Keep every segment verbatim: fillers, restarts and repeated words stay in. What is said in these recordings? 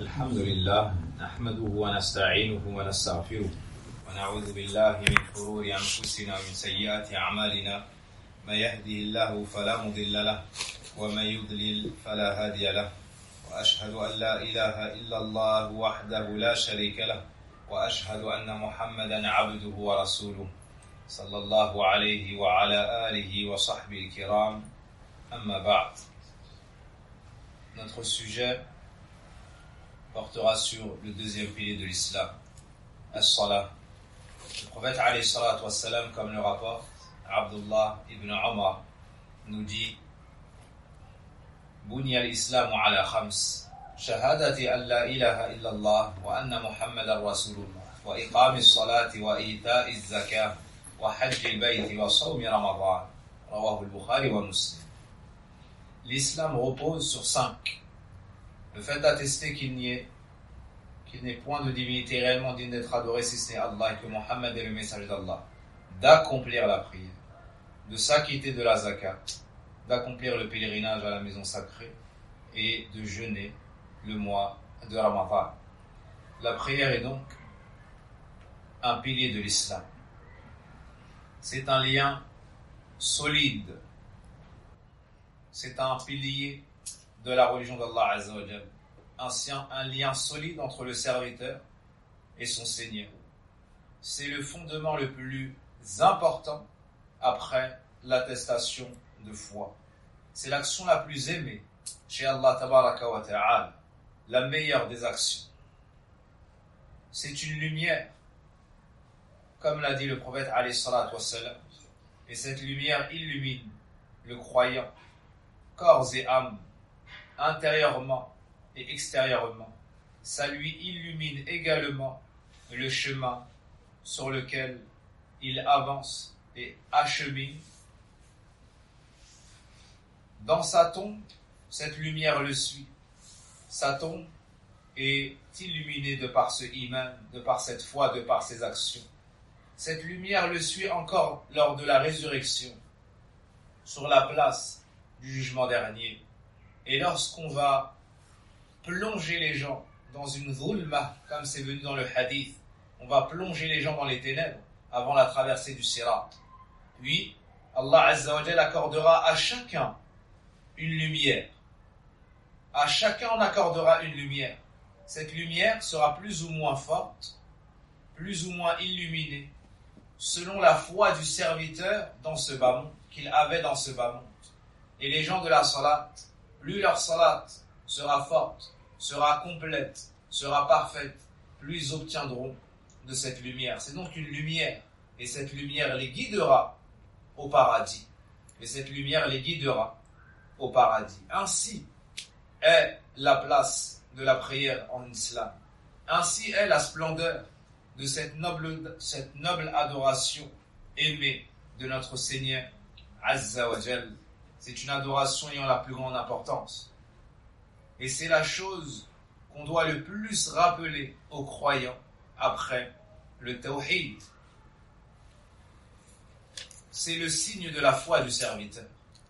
الحمد لله نحمده ونستعينه ونستغفره ونعوذ بالله من شرور أنفسنا ومن سيئات أعمالنا من يهده الله فلا مضل له ومن يضلل فلا هادي له وأشهد أن لا إله إلا الله وحده لا شريك له وأشهد أن محمدا عبده ورسوله صلى الله عليه وعلى آله وصحبه الكرام أما بعد. Notre sujet portera sur le deuxième pilier de l'islam, as-salah. Le prophète alayhi salatu wassalam, comme le rapporte Abdullah ibn Umar, nous dit Bunya al-islamu ala khams shahadati an la ilaha illallah wa anna muhammadan rasulullah wa iqami as-salati wa ita'i az-zakah wa hajji al-bayti wa sawmi ramadan rawahu al-Bukhari wa Muslim. L'islam repose sur cinq. Le fait d'attester qu'il n'y ait, qu'il n'est point de divinité réellement digne d'être adoré si ce n'est Allah et que Mohammed est le messager d'Allah. D'accomplir la prière, de s'acquitter de la zakat, d'accomplir le pèlerinage à la maison sacrée et de jeûner le mois de Ramadan. La prière est donc un pilier de l'islam. C'est un lien solide. C'est un pilier de la religion d'Allah Azza wa Jal. Un, un lien solide entre le serviteur et son Seigneur. C'est le fondement le plus important après l'attestation de foi. C'est l'action la plus aimée chez Allah Tabaraka wa Ta'ala, la meilleure des actions. C'est une lumière, comme l'a dit le prophète alayhi salatu wassalam, et cette lumière illumine le croyant, corps et âme, intérieurement et extérieurement. Ça lui illumine également le chemin sur lequel il avance et achemine. Dans sa tombe, cette lumière le suit. Sa tombe est illuminée de par ce iman, de par cette foi, de par ses actions. Cette lumière le suit encore lors de la résurrection, sur la place du jugement dernier. Et lorsqu'on va plonger les gens dans une dhulma, comme c'est venu dans le hadith, on va plonger les gens dans les ténèbres avant la traversée du sirat. Puis, Allah Azza wa Jal accordera à chacun une lumière. À chacun on accordera une lumière. Cette lumière sera plus ou moins forte, plus ou moins illuminée, selon la foi du serviteur dans ce bas monde, qu'il avait dans ce bas monde. Et les gens de la salat, plus leur salat sera forte, sera complète, sera parfaite, plus ils obtiendront de cette lumière. C'est donc une lumière, et cette lumière les guidera au paradis. Et cette lumière les guidera au paradis. Ainsi est la place de la prière en islam. Ainsi est la splendeur de cette noble, cette noble adoration aimée de notre Seigneur Azza wa Jal. C'est une adoration ayant la plus grande importance. Et c'est la chose qu'on doit le plus rappeler aux croyants après le tawhid. C'est le signe de la foi du serviteur.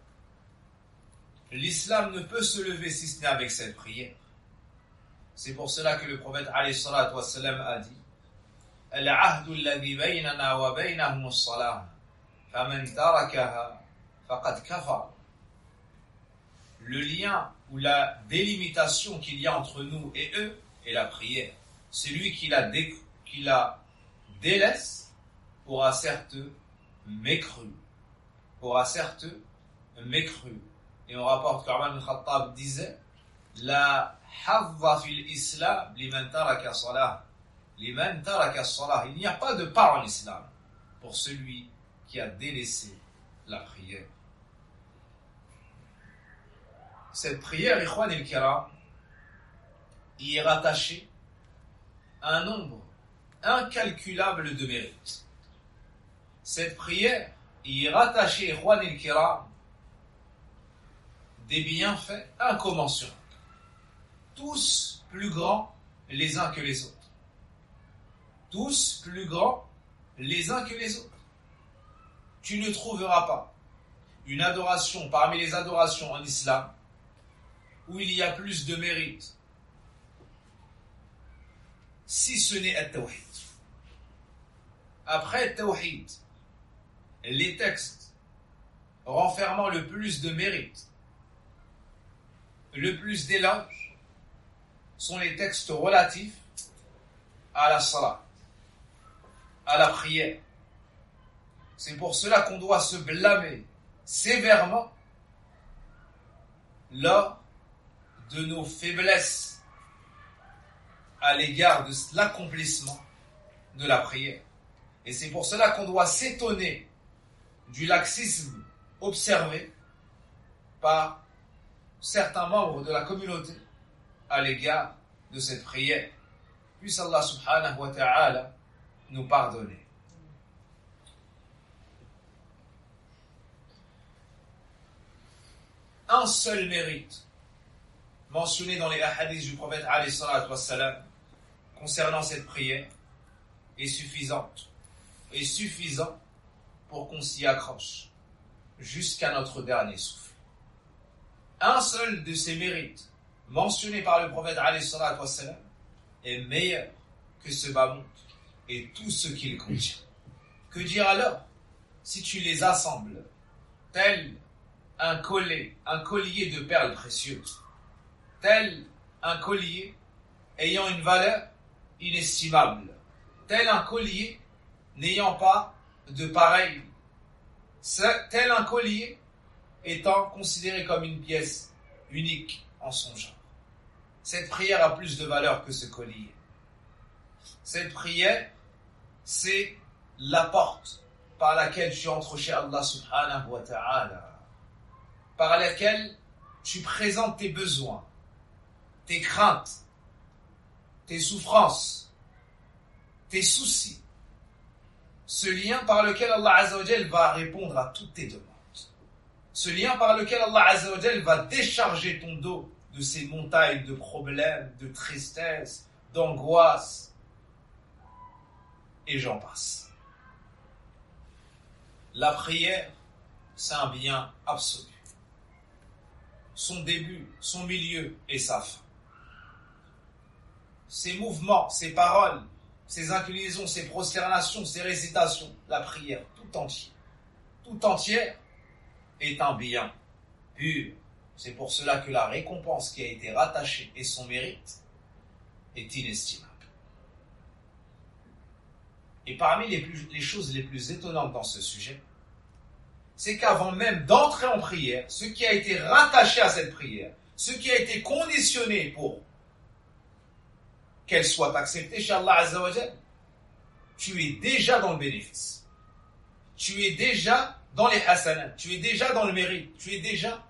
L'islam ne peut se lever si ce n'est avec cette prière. C'est pour cela que le prophète alayhi salatu wassalam a dit Al-ahdu alladhi baynana wa baynahum as-salah faman tarakaha faqad kafar. Le lien ou la délimitation qu'il y a entre nous et eux est la prière. Celui qui la, dé, qui la délaisse aura certes mécru. Aura certes mécru. Et on rapporte qu'Omar ibn Khattab disait La hadda fil islam liman taraka salah. Liman taraka salah. Il n'y a pas de part en islam pour celui qui a délaissé la prière. Cette prière, Ikhwan el-Kiram, y est rattachée à un nombre incalculable de mérites. Cette prière y est rattachée, Ikhwan el-Kiram, des bienfaits incommensurables, tous plus grands les uns que les autres. Tous plus grands les uns que les autres. Tu ne trouveras pas une adoration parmi les adorations en islam où il y a plus de mérite si ce n'est at-tawhid. Après at-tawhid, les textes renfermant le plus de mérite, le plus d'éloges, sont les textes relatifs à la salat, à la prière. C'est pour cela qu'on doit se blâmer sévèrement lors de nos faiblesses à l'égard de l'accomplissement de la prière. Et c'est pour cela qu'on doit s'étonner du laxisme observé par certains membres de la communauté à l'égard de cette prière. Puisse Allah subhanahu wa ta'ala nous pardonner. Un seul mérite mentionné dans les hadiths du prophète alayhi salatu wassalam concernant cette prière est suffisante, est suffisant pour qu'on s'y accroche jusqu'à notre dernier souffle. Un seul de ces mérites mentionnés par le prophète alayhi salatu wassalam est meilleur que ce bas monde et tout ce qu'il contient. Que dire alors si tu les assembles tel un collier, un collier de perles précieuses, tel un collier ayant une valeur inestimable, tel un collier n'ayant pas de pareil, tel un collier étant considéré comme une pièce unique en son genre. Cette prière a plus de valeur que ce collier. Cette prière, c'est la porte par laquelle tu entres chez Allah subhanahu wa ta'ala, par laquelle tu présentes tes besoins, tes craintes, tes souffrances, tes soucis. Ce lien par lequel Allah Azza wa Jal va répondre à toutes tes demandes. Ce lien par lequel Allah Azza wa Jal va décharger ton dos de ces montagnes de problèmes, de tristesse, d'angoisse, et j'en passe. La prière, c'est un bien absolu. Son début, son milieu et sa fin. Ses mouvements, ses paroles, ses inclinaisons, ses prosternations, ses récitations, la prière tout entière, tout entière est un bien pur. C'est pour cela que la récompense qui a été rattachée et son mérite est inestimable. Et parmi les, plus, les choses les plus étonnantes dans ce sujet, c'est qu'avant même d'entrer en prière, ce qui a été rattaché à cette prière, ce qui a été conditionné pour qu'elle soit acceptée chez Allah Azza wa Jal, tu es déjà dans le bénéfice. Tu es déjà dans les hasanats, tu es déjà dans le mérite, tu es déjà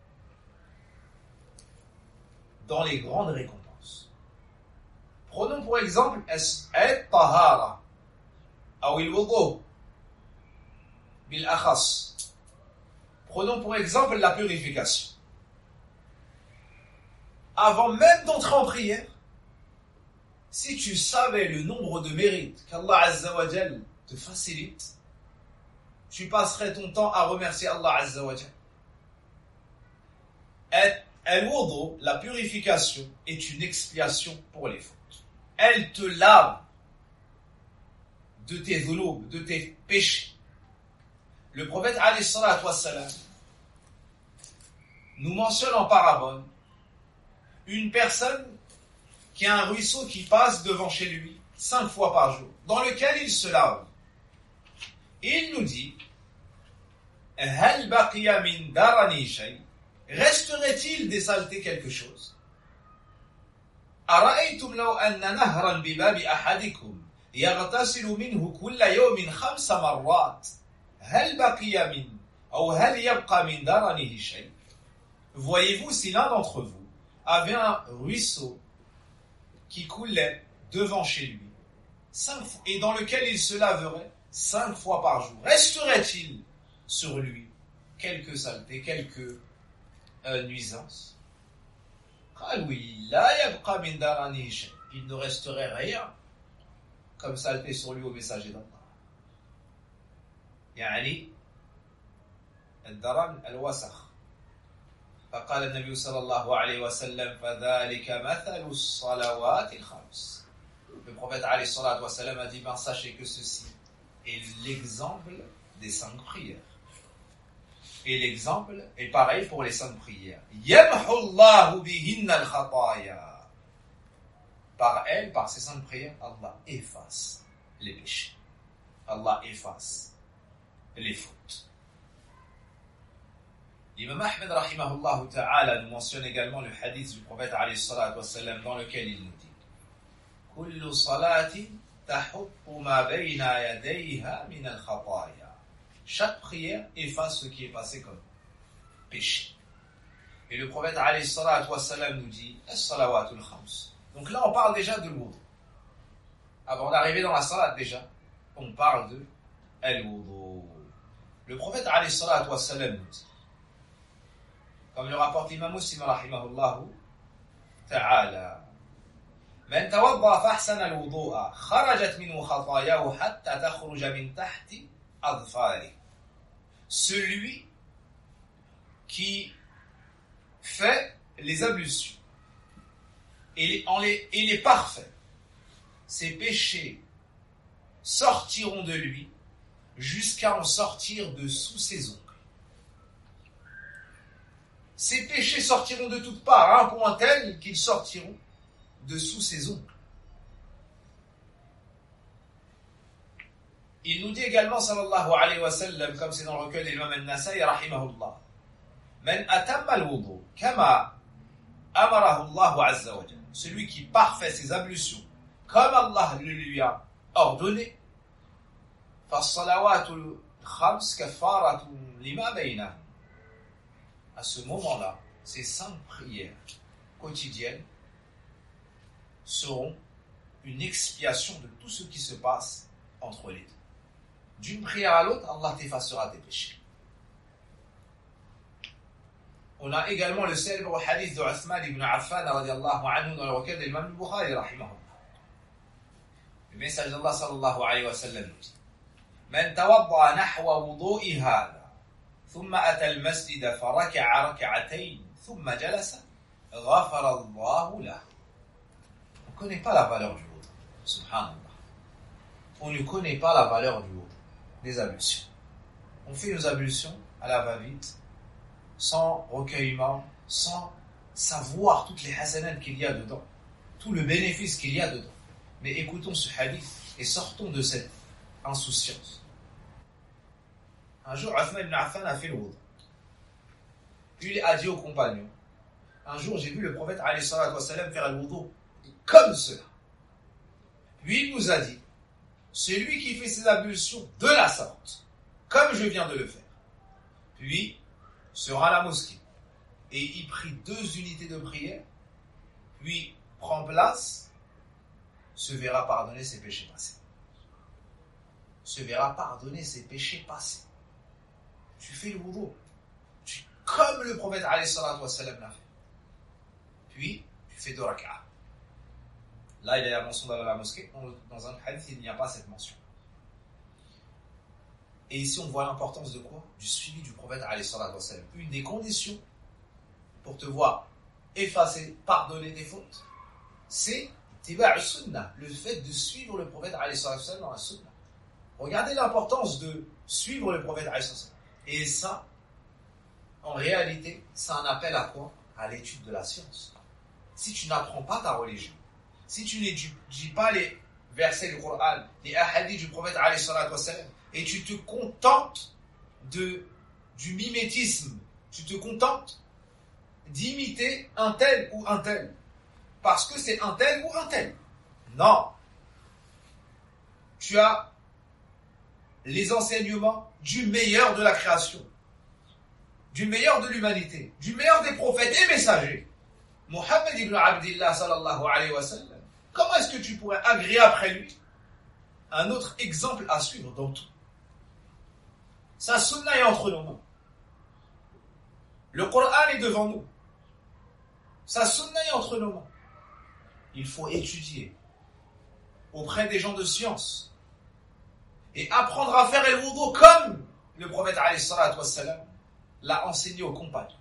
dans les grandes récompenses. Prenons pour exemple at-tahara ou al-wudu bil akhas. Prenons pour exemple la purification. Avant même d'entrer en prière, si tu savais le nombre de mérites qu'Allah Azza wa Jal te facilite, tu passerais ton temps à remercier Allah Azza wa Jal. Al-wudu, la purification, est une expiation pour les fautes. Elle te lave de tes dhunub, de tes péchés. Le prophète alayhi salatu wassalam nous mentionne en parabole une personne qui a un ruisseau qui passe devant chez lui cinq fois par jour, dans lequel il se lave. Et il nous dit Hal baqiya min darani shay, resterait-il des saletés quelque chose? Ara'aytum law anna nahran bi babi ahadikum yaghtasilu minhu kulla yawmin khamsa marrat hal baqiya min ou hal yabqa min daranihi shay. Voyez-vous si l'un d'entre vous avait un ruisseau qui coulait devant chez lui cinq fois, et dans lequel il se laverait cinq fois par jour, resterait-il sur lui quelques saletés, quelques euh, nuisances? Ah oui, la yabqa min daranihi shay, il ne resterait rien comme saleté sur lui au messager d'Allah. يعني الدرن الوسخ. فقال النبي صلى الله عليه وسلم فذلك مثل الصلوات الخمس. le prophète alayhi salatu wa salam a dit, ben sachez que ceci est l'exemple des cinq prières. Et l'exemple est pareil pour les cinq prières. Yamhu Allahu bihinna al-khataya. Par elle, par ces cinq prières, Allah efface les péchés. Allah efface les fautes. L'imam Ahmed rahimahullah ta'ala nous mentionne également le hadith du prophète alayhi salatu wa salam dans lequel il nous dit Kullu salatin tahuttu ma bayna yadayha min al-khataya. Chaque prière efface ce qui est passé comme péché. Et le prophète alayhi salatu wa salam nous dit as-salawatul khams. Donc là on parle déjà de l'wudu. Avant d'arriver dans la salat déjà, on parle de al-wudu. Le prophète alayhi salatu wa salam nous dit, comme le rapporte l'imam Muslim rahimahullah ta'ala, من توضأ فأحسن الوضوء خرجت منه خطاياه حتى تخرج من تحت أظفاره. Celui qui fait les ablutions et les, en les, et les parfaits, ses péchés sortiront de lui jusqu'à en sortir de sous ses ongles. Ces péchés sortiront de toutes parts, à un point tel qu'ils sortiront de sous ses ongles. Il nous dit également, sallallahu alayhi wa sallam, comme c'est dans le recueil de l'imam al-Nasa'i, rahimahullah, Man atamma al-wudu, kama amarahu Allah azza wa jalla. Celui qui parfait ses ablutions, comme Allah le lui a ordonné, فَالصَّلَوَاتُ الْخَمْسِ كَفَّارَةٌ لِمَا بَيْنَهُمْ. À ce moment-là, ces cinq prières quotidiennes seront une expiation de tout ce qui se passe entre les deux. D'une prière à l'autre, Allah t'effacera tes péchés. On a également le célèbre hadith de Uthman ibn Affan radiyallahu anhu dans le recueil de l'imam al-Bukhari rahimahullah. Le message d'Allah sallallahu alayhi wa sallam nous dit Man tawadda nahwa wudu'i hadha ثم أتى المسجد فركع ركعتين ثم جلس غفر الله له. On ne connaît pas la valeur du wudu. Subhanallah. On ne connaît pas la valeur du wudu, des ablutions. On fait nos ablutions à la va-vite, sans recueillement, sans savoir toutes les hasanats qu'il y a dedans, tout le bénéfice qu'il y a dedans. Mais écoutons ce hadith et sortons de cette insouciance. Un jour, Uthman ibn Affan a fait le wudu. Puis il a dit aux compagnons, un jour j'ai vu le prophète alayhi salatu wa salam faire le wudu comme cela. Puis il nous a dit, celui qui fait ses ablutions de la sorte, comme je viens de le faire, puis sera à la mosquée et y prie deux unités de prière, puis prend place, se verra pardonner ses péchés passés. Se verra pardonner ses péchés passés. Tu fais le wudu, tu, comme le prophète alayhi salatu wa salam l'a fait. Puis, tu fais deux rak'ah. Là, il y a la mention dans la mosquée. Dans un hadith, il n'y a pas cette mention. Et ici, on voit l'importance de quoi? Du suivi du prophète alayhi salatu wa salam. Une des conditions pour te voir effacer, pardonner tes fautes, c'est tiba' sunnah, le fait de suivre le prophète alayhi salatu wa salam dans la sunnah. Regardez l'importance de suivre le prophète alayhi salatu wa salam. Et ça, en réalité, c'est un appel à quoi? À l'étude de la science. Si tu n'apprends pas ta religion, si tu n'étudies pas les versets du Coran, les hadiths du prophète alayhi salatu wa salam, et tu te contentes de, du mimétisme, tu te contentes d'imiter un tel ou un tel, parce que c'est un tel ou un tel. Non. Tu as les enseignements du meilleur de la création, du meilleur de l'humanité, du meilleur des prophètes et messagers, Muhammad ibn Abdillah sallallahu alayhi wa sallam. Comment est-ce que tu pourrais agréer après lui un autre exemple à suivre dans tout? Sa sunna est entre nos mains. Le Coran est devant nous. Sa sunna est entre nos mains. Il faut étudier auprès des gens de science et apprendre à faire le wudu comme le prophète alayhi salatu wa salam l'a enseigné aux compagnons.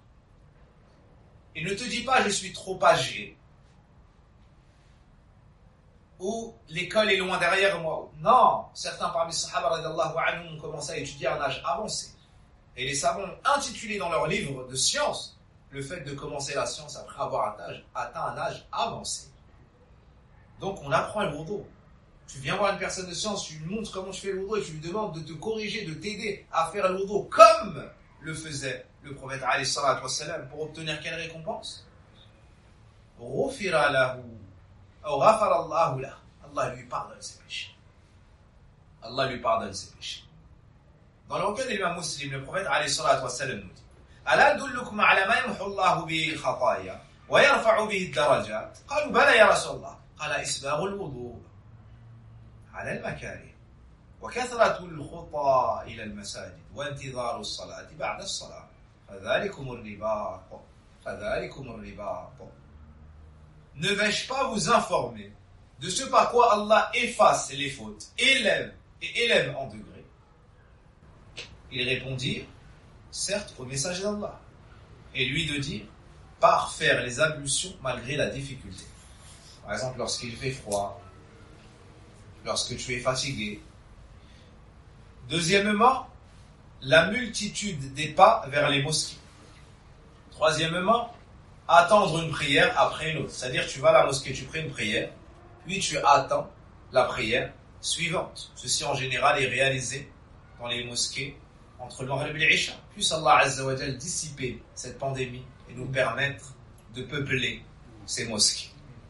Et ne te dis pas je suis trop âgé, ou l'école est loin derrière moi. Non, certains parmi les Sahaba radiyallahu anhum ont commencé à étudier à un âge avancé. Et les savants ont intitulé dans leurs livres de sciences le fait de commencer la science après avoir atteint un âge avancé. Donc on apprend le wudu. Tu viens voir une personne de science, tu lui montres comment tu fais le wudu et tu lui demandes de te corriger, de t'aider à faire le wudu comme le faisait le prophète alayhi salatu wassalam pour obtenir quelle récompense? Ghufira lahu, ou ghafara Allahu lahu. Allah lui pardonne ses péchés. Allah lui pardonne ses péchés. Dans le recueil de l'imam Muslim, le prophète alayhi salatu wassalam nous dit: Ala dullukum ala ma yamhu Allahu bihi al-khataya wa yarfa'u bihi ad-darajat. Qalu bala ya Rasulullah. Qala isbaghu al-wudu ala al-makarih wa kathratu al-khuta ila al-masajid wa intidharu as-salati ba'da as-salah. Fadhalikum ar-ribat. Fadhalikum ar-ribat. Ne vais-je pas vous informer de ce par quoi Allah efface les fautes, élève et élève en degrés? Ils répondirent: certes, au messager d'Allah. Et lui de dire: par faire les ablutions malgré la difficulté. Par exemple, lorsqu'il fait froid, lorsque tu es fatigué. Deuxièmement, la multitude des pas vers les mosquées. Troisièmement, attendre une prière après une autre. C'est-à-dire, tu vas à la mosquée, tu pries une prière, puis tu attends la prière suivante. Ceci en général est réalisé dans les mosquées entre le Maghrib et l'Isha. Puisse Allah Azza wa Jal dissiper cette pandémie et nous permettre de peupler ces mosquées.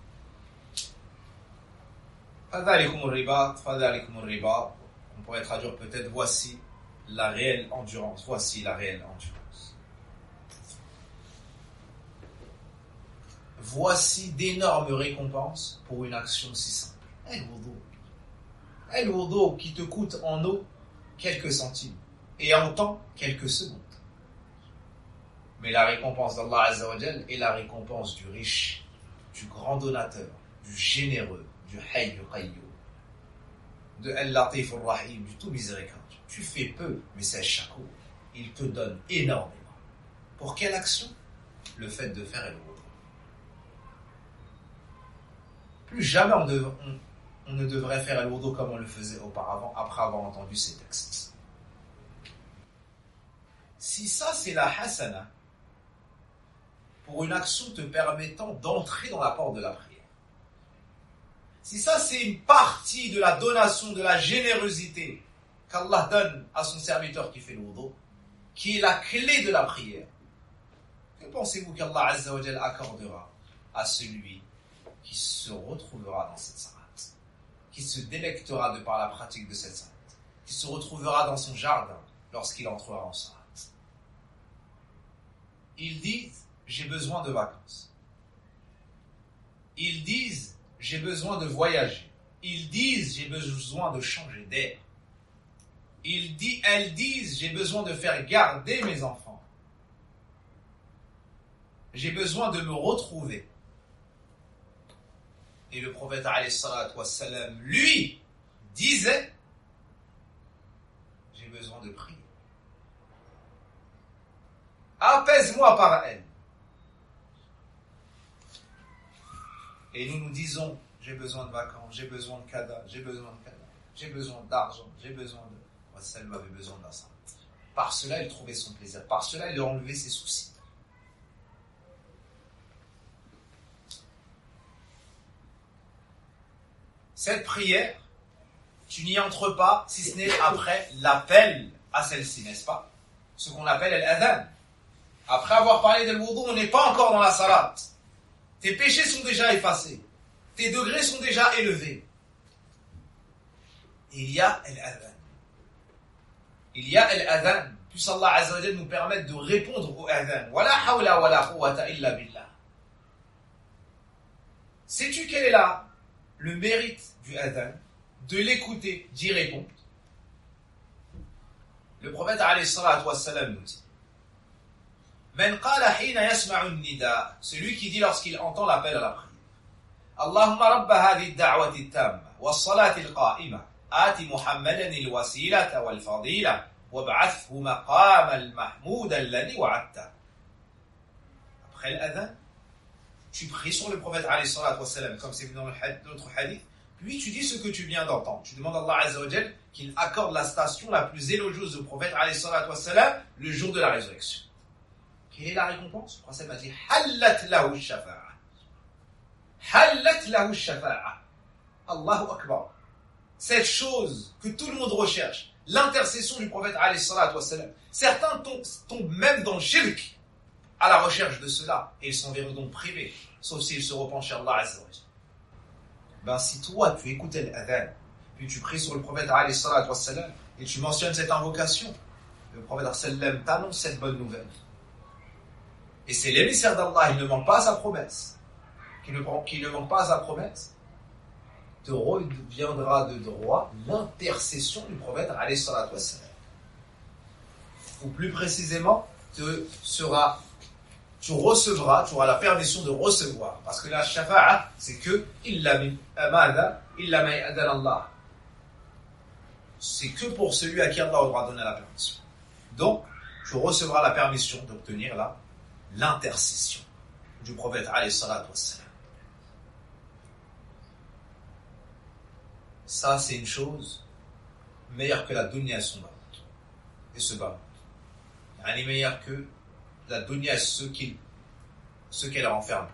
Fadhalikum ar-ribat, fadhalikum ar-ribat. On pourrait traduire peut-être: voici la réelle endurance, voici la réelle endurance. Voici d'énormes récompenses pour une action si simple. El-wudu. El-wudu qui te coûte en eau quelques centimes et en temps quelques secondes. Mais la récompense d'Allah Azza wa Jal est la récompense du riche, du grand donateur, du généreux, du Hayy Qayyum, de Al-Latif Ar-Rahim, du tout miséricordieux. Tu fais peu, mais c'est Shakur. Il te donne énormément. Pour quelle action? Le fait de faire el-wudu. Plus jamais on, dev, on, on ne devrait faire el-wudu comme on le faisait auparavant, après avoir entendu ces textes. Si ça c'est la hasana, pour une action te permettant d'entrer dans la porte de la prière, si ça c'est une partie de la donation, de la générosité qu'Allah donne à son serviteur qui fait le wudu, qui est la clé de la prière, que pensez-vous qu'Allah Azza wa Jal accordera à celui qui se retrouvera dans cette salat, qui se délectera de par la pratique de cette salat, qui se retrouvera dans son jardin lorsqu'il entrera en salat? Ils disent: j'ai besoin de vacances. Ils disent: j'ai besoin de voyager. Ils disent: j'ai besoin de changer d'air. Ils disent, elles disent: j'ai besoin de faire garder mes enfants. J'ai besoin de me retrouver. Et le prophète alayhi salatu wassalam, lui, disait: j'ai besoin de prier. Apaise-moi par elle. Et nous nous disons: j'ai besoin de vacances, j'ai besoin de kada, j'ai besoin de kada, j'ai besoin d'argent, j'ai besoin de... Wassalam avait besoin d'un salat. Par cela, il trouvait son plaisir. Par cela, il enlevait ses soucis. Cette prière, tu n'y entres pas si ce n'est après l'appel à celle-ci, n'est-ce pas? Ce qu'on appelle l'adhan. Après avoir parlé de l'wudu, on n'est pas encore dans la salat. Tes péchés sont déjà effacés. Tes degrés sont déjà élevés. Il y a l'adhan. Il y a l'adhan. Puisse Allah Azza wa Jalla nous permettre de répondre au adhan. Wala hawla wala quwwata illa billah. Sais-tu quel est là le mérite du adhan? De l'écouter, d'y répondre. Le prophète alayhi salatu wassalam nous dit: Man qala hina yasma'u an-nida, celui qui dit lorsqu'il entend l'appel à la prière: Allahumma rabba hadhihi ad-da'wati at-tamma was-salati al-qa'imah ati Muhammadan al-wasilata wal-fadila wab'athhu maqama al-mahmouda alladhi wa'adta. Après l'adhan, tu pries sur le prophète alayhi salatu wassalam, comme c'est dans l'autre hadith, Puis tu dis ce que tu viens d'entendre. Tu demandes à Allah Azza wa Jal qu'il accorde la station la plus élogieuse au prophète alayhi salatu wassalam le jour de la résurrection. Quelle est la récompense? Le prophète a dit Hallat lahu shafa'a. Hallat lahu shafa'a. Allahu Akbar. Cette chose que tout le monde recherche, l'intercession du prophète alayhi salatu wassalam. Certains tombent, tombent même dans le shirk à la recherche de cela et ils s'en verront donc privés, sauf s'ils se repentent chez Allah Azza wa Jal. Ben si toi tu écoutais l'adhan, puis tu pries sur le prophète alayhi salatu wassalam et tu mentionnes cette invocation, le prophète sallam t'annonce cette bonne nouvelle. Et c'est l'émissaire d'Allah, il ne manque pas à sa promesse. Qu'il ne, qu'il ne manque pas à sa promesse, te reviendra de droit l'intercession du prophète alayhi salatu wassalam. Ou plus précisément, te sera, tu recevras, tu auras la permission de recevoir. Parce que la shafa'a, c'est que illa min amada, illa ma ya'dan Allah. C'est que pour celui à qui Allah aura donné la permission. Donc, tu recevras la permission d'obtenir la, l'intercession du prophète alayhi salatu wassalam. Ça, c'est une chose meilleure que la dunya et son barout. Et ce barout. Elle est meilleure que la dunya et ce, qu'il, ce qu'elle renferme.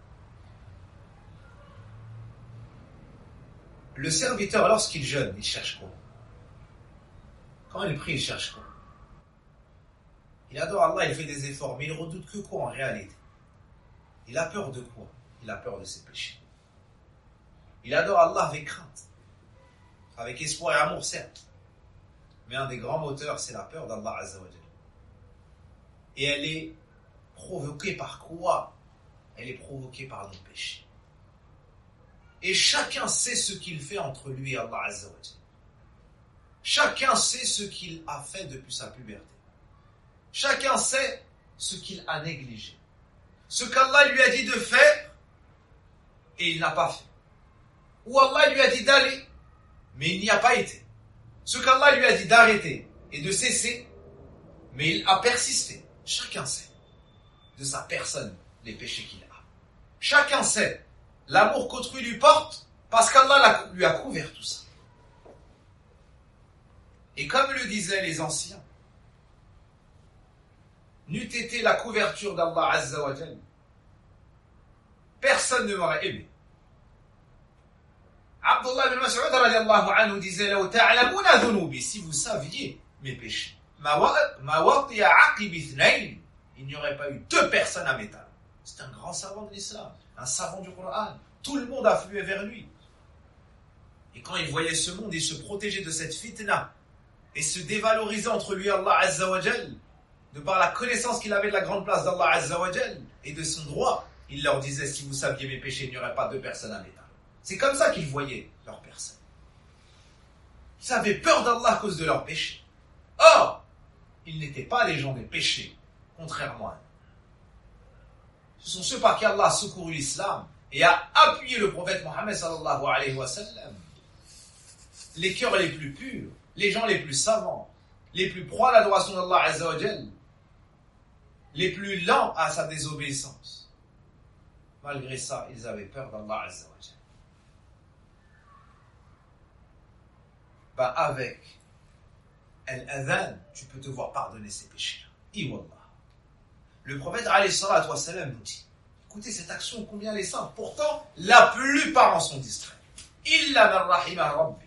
Le serviteur, lorsqu'il jeûne, il cherche quoi? Quand il prie, il cherche quoi? Il adore Allah, il fait des efforts, mais il redoute que quoi en réalité? Il a peur de quoi? Il a peur de ses péchés. Il adore Allah avec crainte, avec espoir et amour, certes. Mais un des grands moteurs, c'est la peur d'Allah Azza wa Jal. Et elle est provoquée par quoi? Elle est provoquée par nos péchés. Et chacun sait ce qu'il fait entre lui et Allah Azza wa Jal. Chacun sait ce qu'il a fait depuis sa puberté. Chacun sait ce qu'il a négligé. Ce qu'Allah lui a dit de faire, et il n'a pas fait. Ou Allah lui a dit d'aller, mais il n'y a pas été. Ce qu'Allah lui a dit d'arrêter et de cesser, mais il a persisté. Chacun sait de sa personne les péchés qu'il a. Chacun sait l'amour qu'autrui lui porte parce qu'Allah lui a couvert tout ça. Et comme le disaient les anciens, n'eût été la couverture d'Allah Azza wa Jal, personne ne m'aurait aimé. Abdullah ibn Mas'ud radiallahu anhu disait Law ta'lamuna dhunubi, si vous saviez mes péchés, ma watiya aqib ithnayn, il n'y aurait pas eu deux personnes à m'étaler. C'est un grand savant de l'islam, un savant du Coran. Tout le monde affluait vers lui. Et quand il voyait ce monde, il se protégeait de cette fitna et se dévalorisait entre lui et Allah Azza wa Jal, de par la connaissance qu'il avait de la grande place d'Allah Azza wa Jal et de son droit. Il leur disait, si vous saviez mes péchés, il n'y aurait pas deux personnes à m'étaler. C'est comme ça qu'ils voyaient leurs personnes. Ils avaient peur d'Allah à cause de leurs péchés. Or, ils n'étaient pas les gens des péchés, contrairement à eux. Ce sont ceux par qui Allah a secouru l'islam et a appuyé le prophète Mohammed sallallahu alayhi wa sallam. Les cœurs les plus purs, les gens les plus savants, les plus proies à l'adoration d'Allah Azza wa Jal, les plus lents à sa désobéissance. Malgré ça, ils avaient peur d'Allah Azza wa Jal. Bah avec al-adhan, tu peux te voir pardonner ses péchés. Iwallah. Le prophète alayhi salatu wa salam nous dit, écoutez cette action combien elle est simple. Pourtant, la plupart en sont distraits. Illa man rahima rabbi.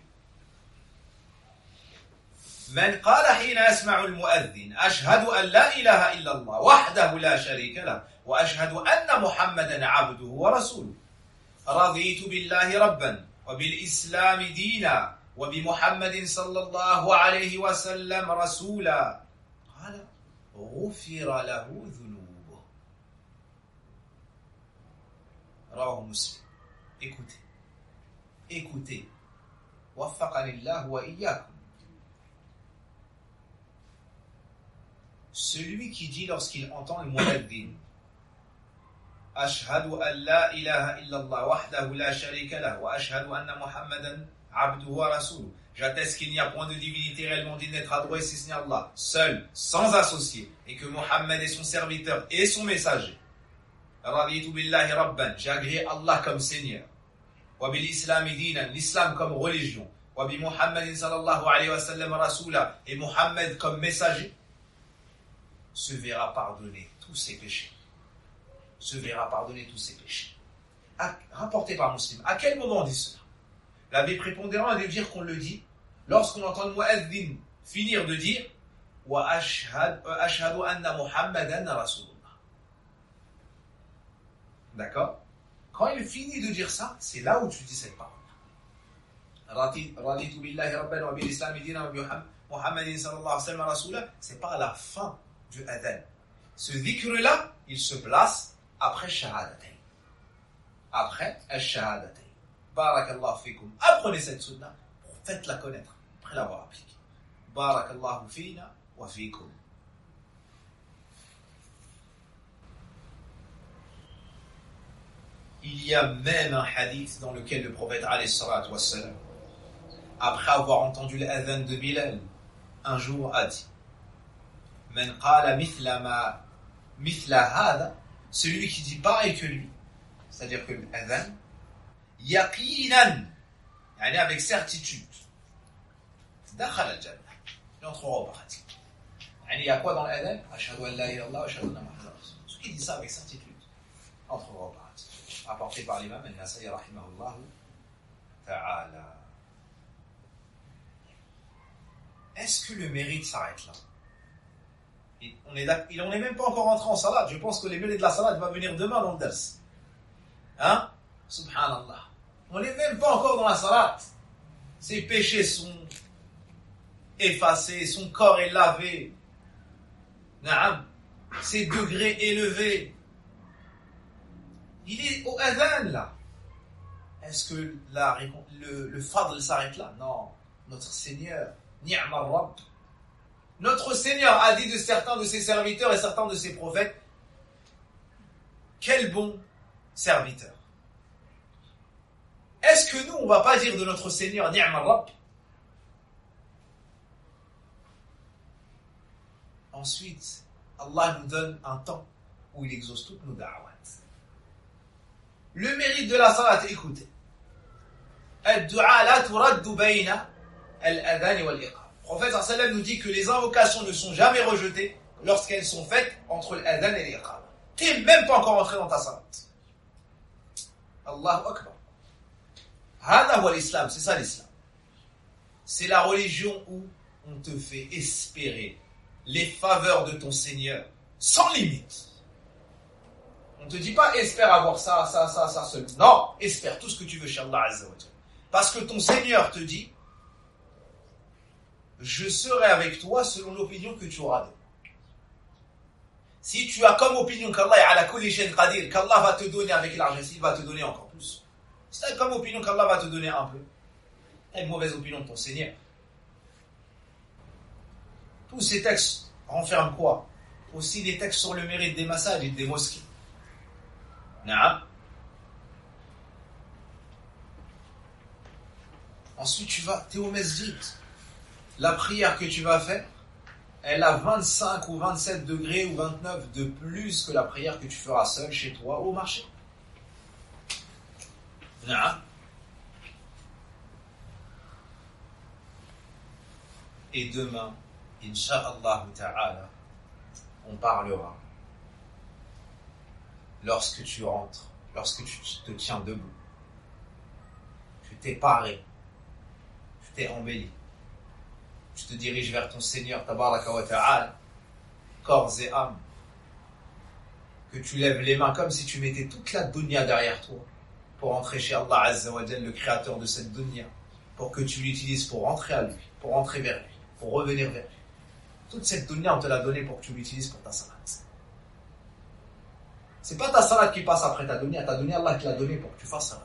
من قال حين يسمع المؤذن أشهد أن لا إله إلا الله وحده لا شريك له وأشهد أن محمدا عبده ورسوله رضيت بالله ربا وبالإسلام دينا وبمحمد صلى الله عليه وسلم رسولا قال غفر له ذنوبه رواه مسلم. Écoutez, écoutez, وفقني الله وإياكم. Celui qui dit lorsqu'il entend le muaddin Ashhadu an la ilaha illallah wahdahu la sharika lah wa ashhadu anna Muhammadan abduhu wa rasuluh. J'atteste qu'il n'y a point de divinité réellement digne d'être adoré si ce n'est Allah, seul, sans associé, et que Muhammad est son serviteur et son messager. Raditu billahi rabban, j'ai agréé Allah comme Seigneur. وبالإسلام دينا, l'islam comme religion, وبمحمد صلى الله عليه وسلم رسولا, et Mohammed comme messager, se verra pardonner tous ses péchés. Se verra pardonner tous ses péchés. À, rapporté par Muslim. À quel moment on dit cela? L'avis prépondérant est de dire qu'on le dit lorsqu'on entend le mu'adhin finir de dire wa ashhadu anna Muhammadan rasulullah. D'accord? Quand il finit de dire ça, c'est là où tu dis cette parole. Raditu billahi rabban wa bil islam dinan wa Muhammadin sallallahu alayhi wa sallam rasula, c'est pas à la fin du adhan. Ce dhikr-là, il se place après shahadatayn. Après al-shahadatayn. Barakallahu fikum. Apprenez cette sunna, faites-la connaître, après l'avoir appliquée. Barakallahu fina wa fikum. Il y a même un hadith dans lequel le prophète alayhi salatu wassalam, après avoir entendu l'adhan de Bilal, un jour a dit Man qala mithla ma mithla hada, celui qui dit pareil que lui, c'est-à-dire que l'adhan, yaqinan, yani avec certitude, dakhala al-jannah, il entrera au paradis. Yani il y a quoi dans l'adhan? Ashhadu an la ilaha illallah wa ashhadu anna Muhammadan rasulullah. Celui qui dit ça avec certitude entrera au paradis. Apporté par l'imam al-Nasa'i rahimahullah ta'ala. Est-ce que le mérite s'arrête là? On est il on n'est même pas encore entré en salat. Je pense que les mérites de la salat vont venir demain dans le dars. Hein? Subhanallah. On n'est même pas encore dans la salat. Ses péchés sont effacés, son corps est lavé. Naam. Ses degrés élevés. Il est au adhan là. Est-ce que la, le, le fadl s'arrête là? Non. Notre Seigneur, ni'ma Rabb. Notre Seigneur a dit de certains de ses serviteurs et certains de ses prophètes, quel bon serviteur. Est-ce que nous, on ne va pas dire de notre Seigneur, ni'ma Rabb? Ensuite, Allah nous donne un temps où il exauce toutes nos da'awat. Le mérite de la salat, écoutez. Ad-du'a la turaddu bayna al-adhan wal-iqam. Le prophète sallallahu alayhi wa sallam nous dit que les invocations ne sont jamais rejetées lorsqu'elles sont faites entre l'adhan et l'iqam. T'es même pas encore entré dans ta salat. Allahu Akbar. Hada huwa l'islam, c'est ça l'islam. C'est la religion où on te fait espérer les faveurs de ton Seigneur sans limite. On ne te dit pas espère avoir ça, ça, ça, ça seul. Non, espère tout ce que tu veux chez Allah Azza wa Jalla. Parce que ton Seigneur te dit je serai avec toi selon l'opinion que tu auras de moi. Si tu as comme opinion qu'Allah est ala kulli shay'in qadir, qu'Allah va te donner avec l'argent, il va te donner encore plus. Si tu as comme opinion qu'Allah va te donner un peu, tu as une mauvaise opinion de ton Seigneur. Tous ces textes renferment quoi? Aussi des textes sur le mérite des massages et des mosquées. Naam. Ensuite, tu vas, tu es au masjid. La prière que tu vas faire, elle a vingt-cinq ou vingt-sept degrés ou vingt-neuf de plus que la prière que tu feras seul chez toi au marché. Naam. Et demain, Inch'Allah ta'ala, on parlera lorsque tu rentres, lorsque tu te tiens debout, tu t'es paré, tu t'es embelli, tu te diriges vers ton Seigneur, tabaraka wa ta'ala, corps et âme, que tu lèves les mains comme si tu mettais toute la dunya derrière toi, pour entrer chez Allah Azza wa Jalla, le créateur de cette dunya, pour que tu l'utilises pour rentrer à lui, pour rentrer vers lui, pour revenir vers lui. Toute cette dunya, on te l'a donnée pour que tu l'utilises pour ta salat. C'est pas ta salat qui passe après ta dunya, ta dunya, Allah te l'a donnée pour que tu fasses salat.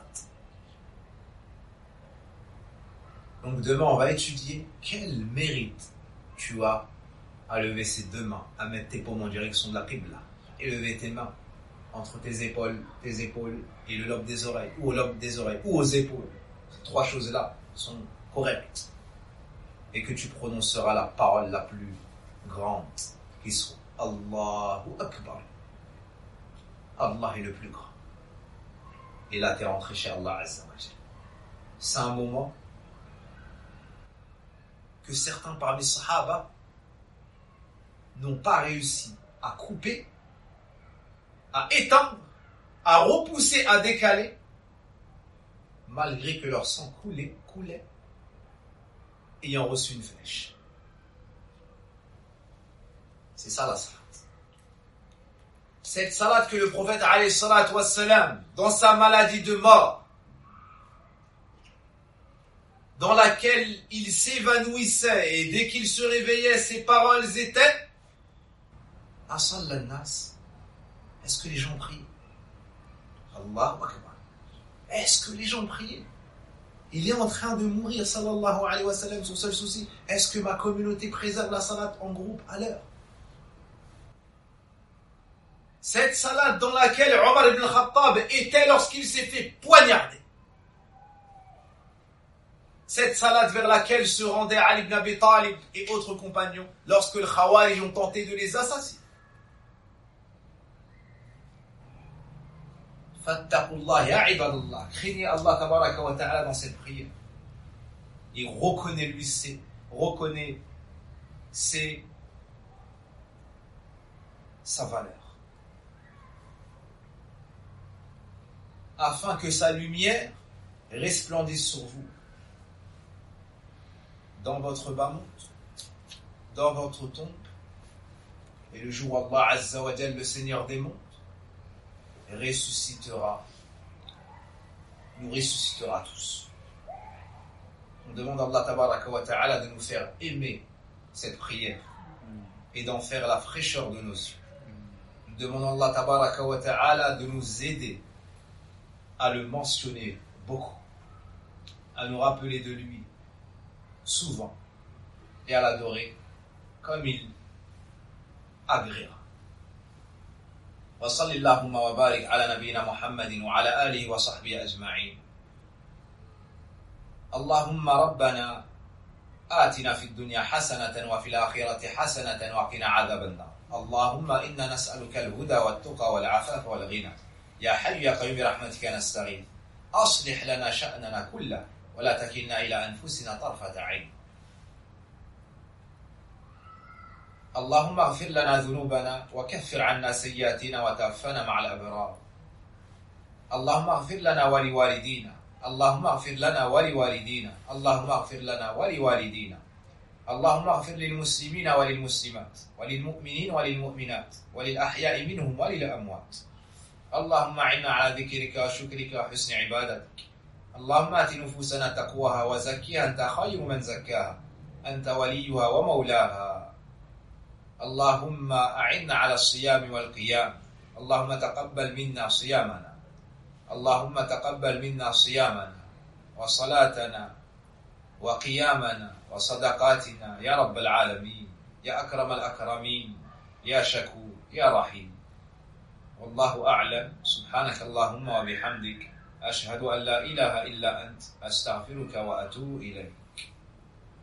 Donc demain, on va étudier quel mérite tu as à lever ces deux mains, à mettre tes paumes en direction de la Qibla, et lever tes mains entre tes épaules, tes épaules et le lobe des oreilles, ou au lobe des oreilles, ou aux épaules. Ces trois choses-là sont correctes. Et que tu prononceras la parole la plus grande, qui soit Allahu Akbar. Allah est le plus grand. Et là, tu es rentré chez Allah Azza wa Jalla. c'est un moment que certains parmi les Sahaba n'ont pas réussi à couper, à éteindre, à repousser, à décaler, malgré que leur sang coulait, coulait, ayant reçu une flèche. C'est ça la salade. Cette salade que le prophète alayhi salatu wassalam, dans sa maladie de mort, dans laquelle il s'évanouissait et dès qu'il se réveillait, ses paroles étaient Asalla nas. Est-ce que les gens prient? Allahu Akbar. Est-ce que les gens prient? Il est en train de mourir, sallallahu alayhi wa sallam, son seul souci. Est-ce que ma communauté préserve la salade en groupe à l'heure? Cette salade dans laquelle Omar ibn Khattab était lorsqu'il s'est fait poignarder. Cette salade vers laquelle se rendaient Ali ibn Abi Talib et autres compagnons lorsque les Khawarij ont tenté de les assassiner. Fattaqullah ya ibadallah. Craignez Allah tabaraka wa ta'ala dans cette prière. Et reconnaissez-lui ses, reconnaissez ses, sa valeur. Afin que sa lumière resplendisse sur vous. Dans votre bas monde, dans votre tombe, et le jour où Allah Azza wa Jal, le Seigneur des mondes, ressuscitera, nous ressuscitera tous. On demande à Allah Tabaraka wa Ta'ala de nous faire aimer cette prière et d'en faire la fraîcheur de nos yeux. Nous demandons à Allah Tabaraka wa Ta'ala de nous aider à le mentionner beaucoup, à nous rappeler de lui souvent et à l'adorer comme il agréera. Wa sallallahu wa barik ala nabiyyina Muhammadin wa ala alihi wa sahbihi ajma'in. Allahumma rabbana atina fid dunya hasanatan wa fil akhirati hasanatan wa qina adhaban nar. Allahumma inna nas'aluka al-huda wat-tuqa wal-'afafa wal-ghina. Ya hayyu ya qayyum bi rahmatika nastaghith. Aslih lana sha'nana kullahu ولا تكلنا إلى أنفسنا طرفة عين. اللهم اغفر لنا ذنوبنا وكفر عنا سيئاتنا وتوفنا مع الأبرار. اللهم اغفر لنا ولوالدينا. اللهم اغفر لنا ولوالدينا. اللهم اغفر لنا ولوالدينا. اللهم اغفر للمسلمين وللمسلمات وللمؤمنين وللمؤمنات وللأحياء منهم وللأموات. اللهم أعنا على ذكرك وشكرك وحسن عبادتك. اللهم آت نفوسنا تقواها وزكيها أنت خير من زكاها أنت وليها ومولاها. اللهم أعنا على الصيام والقيام. اللهم تقبل منا صيامنا. اللهم تقبل منا صيامنا وصلاتنا وقيامنا وصدقاتنا يا رب العالمين يا أكرم الأكرمين يا شكور يا رحيم. والله أعلم. سبحانك اللهم وبحمدك أشهد أن لا إله إلا أنت أستغفرك وأتوب إليك.